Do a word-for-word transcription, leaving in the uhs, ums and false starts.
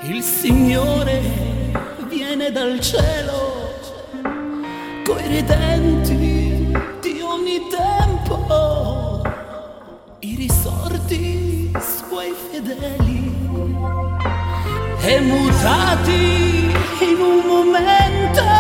Il Signore viene dal cielo coi redenti di ogni tempo, i risorti suoi fedeli e mutati in un momento